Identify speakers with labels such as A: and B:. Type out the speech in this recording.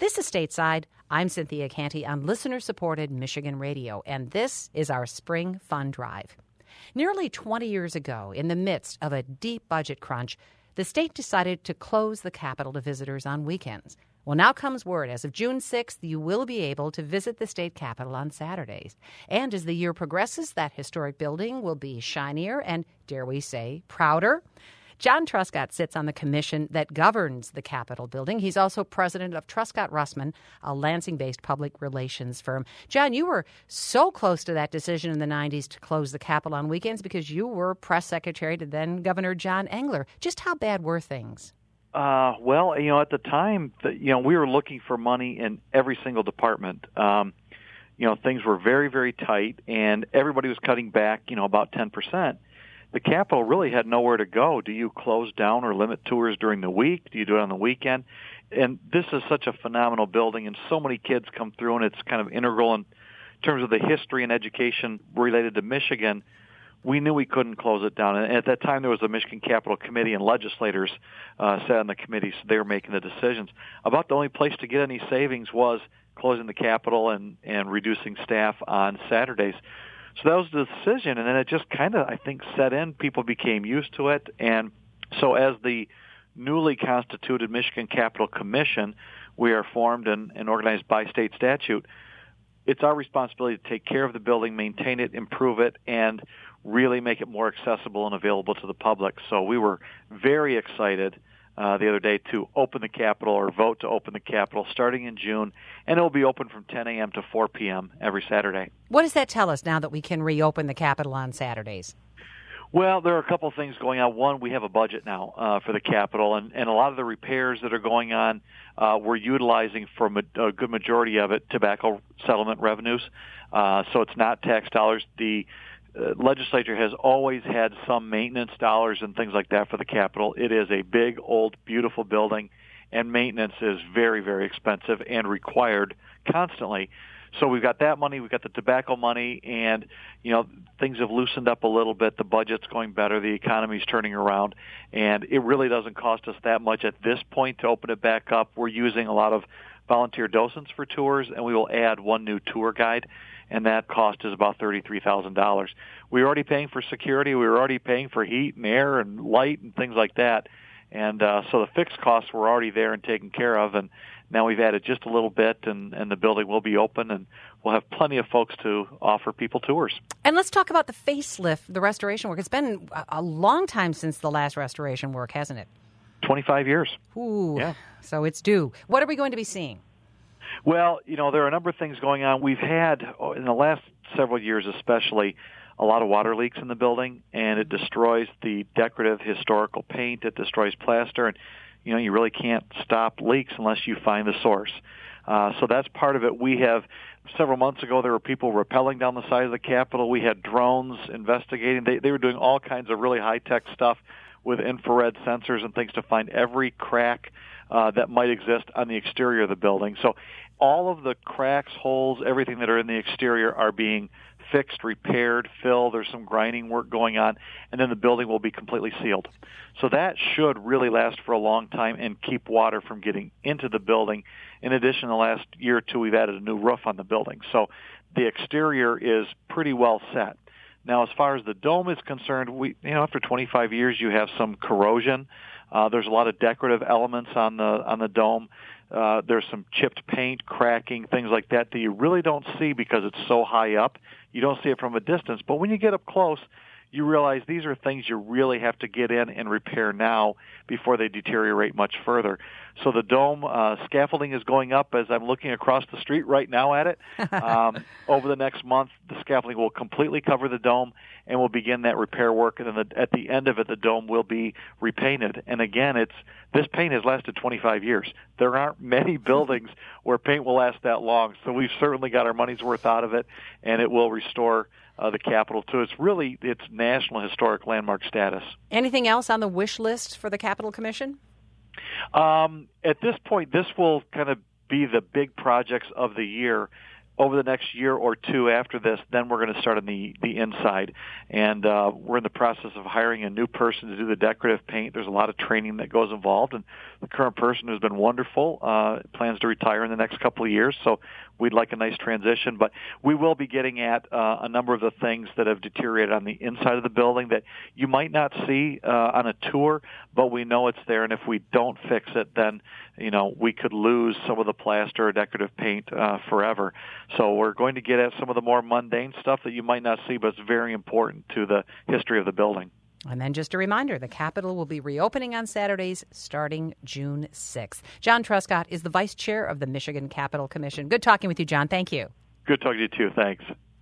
A: This is Stateside. I'm Cynthia Canty on listener-supported Michigan Radio, and this is our Spring Fund Drive. Nearly 20 years ago, in the midst of a deep budget crunch, the state decided to close the Capitol to visitors on weekends. Well, now comes word. As of June 6th, you will be able to visit the state capitol on Saturdays. And as the year progresses, that historic building will be shinier and, dare we say, prouder. John Truscott sits on the commission that governs the Capitol building. He's also president of Truscott Russman, a Lansing-based public relations firm. John, you were so close to that decision in the 90s to close the Capitol on weekends because you were press secretary to then Governor John Engler. Just how bad were things?
B: Well, at the time, we were looking for money in every single department. Things were very, very tight, and everybody was cutting back, about 10%. The Capitol really had nowhere to go. Do you close down or limit tours during the week? Do you do it on the weekend? And this is such a phenomenal building, and so many kids come through, and it's kind of integral in terms of the history and education related to Michigan. We knew we couldn't close it down. And at that time, there was a Michigan Capitol Committee, and legislators sat on the committee, so they were making the decisions. About the only place to get any savings was closing the Capitol and reducing staff on Saturdays. So that was the decision, and then it just kind of, I think, set in. People became used to it, and so as the newly constituted Michigan Capitol Commission, we are formed and organized by state statute. It's our responsibility to take care of the building, maintain it, improve it, and really make it more accessible and available to the public. So we were very excited the other day to open the Capitol or vote to open the Capitol starting in June, and it will be open from 10 a.m. to 4 p.m. every Saturday.
A: What does that tell us now that we can reopen the Capitol on Saturdays?
B: Well, there are a couple of things going on. One, we have a budget now for the Capitol, and a lot of the repairs that are going on, we're utilizing for a good majority of it tobacco settlement revenues. So it's not tax dollars. The legislature has always had some maintenance dollars and things like that for the Capitol. It is a big, old, beautiful building, and maintenance is very, very expensive and required constantly. So we've got that money, we've got the tobacco money, and, things have loosened up a little bit. The budget's going better, the economy's turning around, and it really doesn't cost us that much at this point to open it back up. We're using a lot of volunteer docents for tours, and we will add one new tour guide, and that cost is about $33,000. We were already paying for security. We were already paying for heat and air and light and things like that. And so the fixed costs were already there and taken care of, and now we've added just a little bit, and the building will be open, and we'll have plenty of folks to offer people tours.
A: And let's talk about the facelift, the restoration work. It's been a long time since the last restoration work, hasn't it?
B: 25 years.
A: Ooh,
B: yeah.
A: So it's due. What are we going to be seeing?
B: Well, there are a number of things going on. We've had, in the last several years especially, a lot of water leaks in the building, and it destroys the decorative historical paint. It destroys plaster, and, you really can't stop leaks unless you find the source. So that's part of it. We have, several months ago, there were people rappelling down the side of the Capitol. We had drones investigating. They were doing all kinds of really high-tech stuff with infrared sensors and things to find every crack that might exist on the exterior of the building. So all of the cracks, holes, everything that are in the exterior are being fixed, repaired, filled. There's some grinding work going on, and then the building will be completely sealed. So that should really last for a long time and keep water from getting into the building. In addition, the last year or two, we've added a new roof on the building. So the exterior is pretty well set. Now, as far as the dome is concerned, after 25 years, you have some corrosion. There's a lot of decorative elements on the dome. There's some chipped paint, cracking, things like that you really don't see because it's so high up. You don't see it from a distance. But when you get up close, you realize these are things you really have to get in and repair now before they deteriorate much further. So the dome scaffolding is going up as I'm looking across the street right now at it. Over the next month, the scaffolding will completely cover the dome, and we'll begin that repair work. And then at the end of it, the dome will be repainted. And again, this paint has lasted 25 years. There aren't many buildings where paint will last that long. So we've certainly got our money's worth out of it, and it will restore the Capitol to its National Historic Landmark status.
A: Anything else on the wish list for the Capitol Commission?
B: At this point, this will kind of be the big projects of the year. over the next year or two after this, then we're going to start on the inside. And we're in the process of hiring a new person to do the decorative paint. There's a lot of training that goes involved, and the current person has been wonderful, plans to retire in the next couple of years, so we'd like a nice transition. But we will be getting at a number of the things that have deteriorated on the inside of the building that you might not see on a tour, but we know it's there, and if we don't fix it, then we could lose some of the plaster or decorative paint forever. So we're going to get at some of the more mundane stuff that you might not see, but it's very important to the history of the building.
A: And then just a reminder, the Capitol will be reopening on Saturdays starting June 6th. John Truscott is the Vice Chair of the Michigan Capitol Commission. Good talking with you, John. Thank you.
B: Good talking to you, too. Thanks.